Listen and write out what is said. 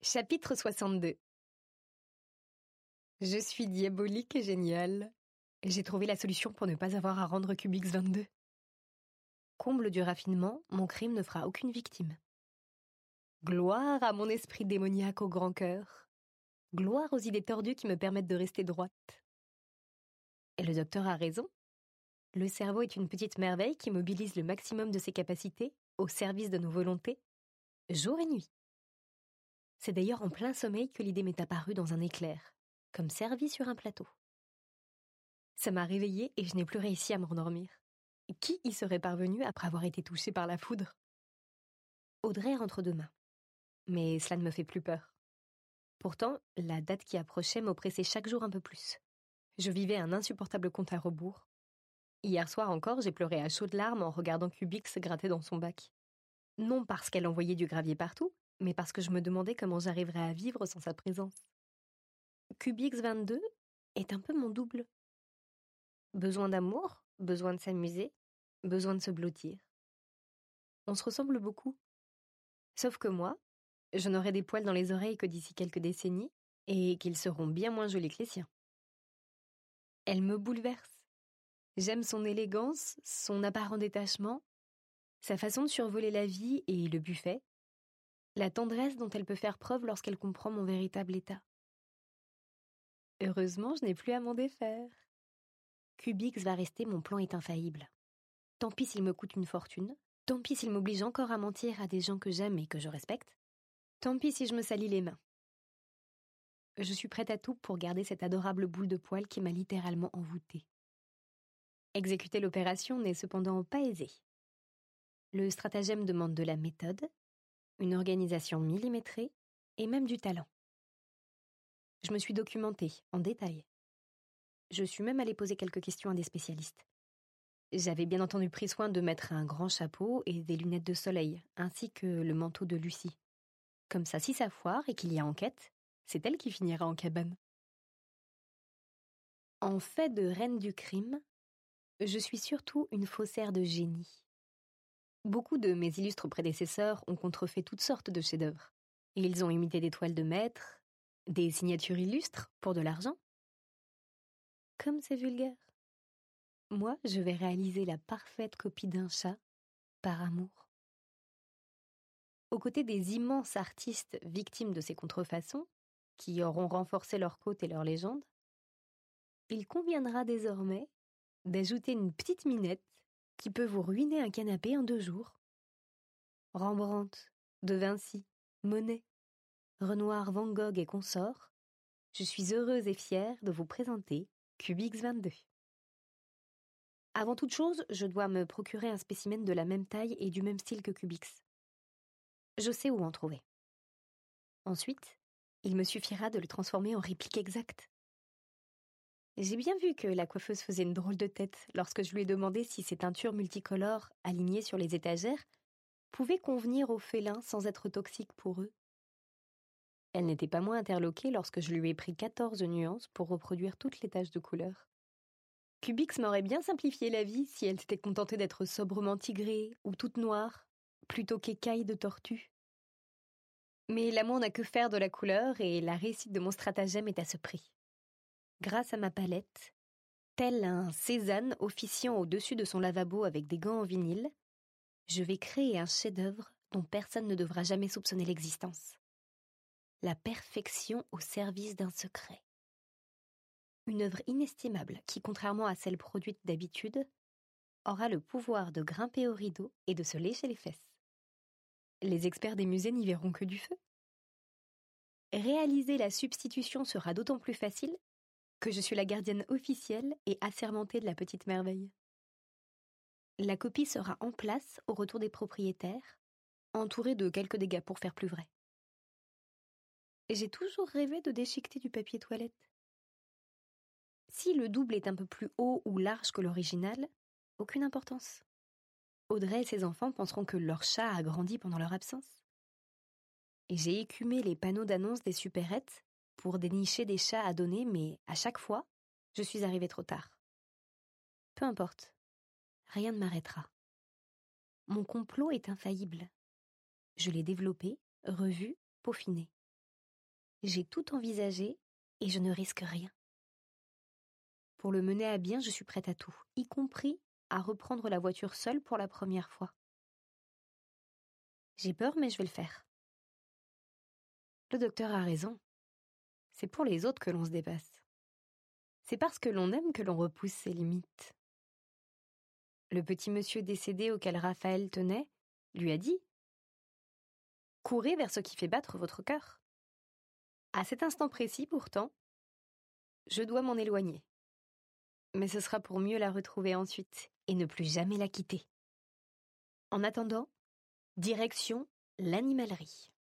Chapitre 62. Je suis diabolique et géniale. J'ai trouvé la solution pour ne pas avoir à rendre Cubix 22. Comble du raffinement, mon crime ne fera aucune victime. Gloire à mon esprit démoniaque au grand cœur. Gloire aux idées tordues qui me permettent de rester droite. Et le docteur a raison. Le cerveau est une petite merveille qui mobilise le maximum de ses capacités au service de nos volontés, jour et nuit. C'est d'ailleurs en plein sommeil que l'idée m'est apparue dans un éclair, comme servie sur un plateau. Ça m'a réveillée et je n'ai plus réussi à me rendormir. Qui y serait parvenu après avoir été touché par la foudre ? Audrey rentre demain, mais cela ne me fait plus peur. Pourtant, la date qui approchait m'oppressait chaque jour un peu plus. Je vivais un insupportable compte à rebours. Hier soir encore, j'ai pleuré à chaudes larmes en regardant Cubix gratter dans son bac. Non parce qu'elle envoyait du gravier partout, mais parce que je me demandais comment j'arriverais à vivre sans sa présence. Cubix 22 est un peu mon double. Besoin d'amour, besoin de s'amuser, besoin de se blottir. On se ressemble beaucoup. Sauf que moi, je n'aurai des poils dans les oreilles que d'ici quelques décennies, et qu'ils seront bien moins jolis que les siens. Elle me bouleverse. J'aime son élégance, son apparent détachement, sa façon de survoler la vie et le buffet, la tendresse dont elle peut faire preuve lorsqu'elle comprend mon véritable état. Heureusement, je n'ai plus à m'en défaire. Cubix va rester, mon plan est infaillible. Tant pis s'il me coûte une fortune, tant pis s'il m'oblige encore à mentir à des gens que j'aime et que je respecte, tant pis si je me salis les mains. Je suis prête à tout pour garder cette adorable boule de poils qui m'a littéralement envoûtée. Exécuter l'opération n'est cependant pas aisé. Le stratagème demande de la méthode, une organisation millimétrée et même du talent. Je me suis documentée en détail. Je suis même allée poser quelques questions à des spécialistes. J'avais bien entendu pris soin de mettre un grand chapeau et des lunettes de soleil, ainsi que le manteau de Lucie. Comme ça, si ça foire et qu'il y a enquête, c'est elle qui finira en cabane. En fait de reine du crime, je suis surtout une faussaire de génie. Beaucoup de mes illustres prédécesseurs ont contrefait toutes sortes de chefs-d'œuvre. Ils ont imité des toiles de maître, des signatures illustres pour de l'argent. Comme c'est vulgaire. Moi, je vais réaliser la parfaite copie d'un chat, par amour. Aux côtés des immenses artistes victimes de ces contrefaçons, qui auront renforcé leur côte et leur légende, il conviendra désormais d'ajouter une petite minette qui peut vous ruiner un canapé en 2 jours. Rembrandt, De Vinci, Monet, Renoir, Van Gogh et consorts, je suis heureuse et fière de vous présenter Cubix 22. Avant toute chose, je dois me procurer un spécimen de la même taille et du même style que Cubix. Je sais où en trouver. Ensuite, il me suffira de le transformer en réplique exacte. J'ai bien vu que la coiffeuse faisait une drôle de tête lorsque je lui ai demandé si ces teintures multicolores alignées sur les étagères pouvaient convenir aux félins sans être toxiques pour eux. Elle n'était pas moins interloquée lorsque je lui ai pris 14 nuances pour reproduire toutes les taches de couleur. Cubix m'aurait bien simplifié la vie si elle s'était contentée d'être sobrement tigrée ou toute noire, plutôt qu'écaille de tortue. Mais l'amour n'a que faire de la couleur et la réussite de mon stratagème est à ce prix. Grâce à ma palette, tel un Cézanne officiant au-dessus de son lavabo avec des gants en vinyle, je vais créer un chef-d'œuvre dont personne ne devra jamais soupçonner l'existence. La perfection au service d'un secret. Une œuvre inestimable qui, contrairement à celle produite d'habitude, aura le pouvoir de grimper au rideau et de se lécher les fesses. Les experts des musées n'y verront que du feu. Réaliser la substitution sera d'autant plus facile que je suis la gardienne officielle et assermentée de la petite merveille. La copie sera en place au retour des propriétaires, entourée de quelques dégâts pour faire plus vrai. J'ai toujours rêvé de déchiqueter du papier toilette. Si le double est un peu plus haut ou large que l'original, aucune importance. Audrey et ses enfants penseront que leur chat a grandi pendant leur absence. Et j'ai écumé les panneaux d'annonce des supérettes pour dénicher des chats à donner, mais à chaque fois, je suis arrivée trop tard. Peu importe, rien ne m'arrêtera. Mon complot est infaillible. Je l'ai développé, revu, peaufiné. J'ai tout envisagé et je ne risque rien. Pour le mener à bien, je suis prête à tout, y compris à reprendre la voiture seule pour la première fois. J'ai peur, mais je vais le faire. Le docteur a raison. C'est pour les autres que l'on se dépasse. C'est parce que l'on aime que l'on repousse ses limites. Le petit monsieur décédé auquel Raphaël tenait lui a dit « Courez vers ce qui fait battre votre cœur. » À cet instant précis, pourtant, je dois m'en éloigner. Mais ce sera pour mieux la retrouver ensuite et ne plus jamais la quitter. En attendant, direction l'animalerie.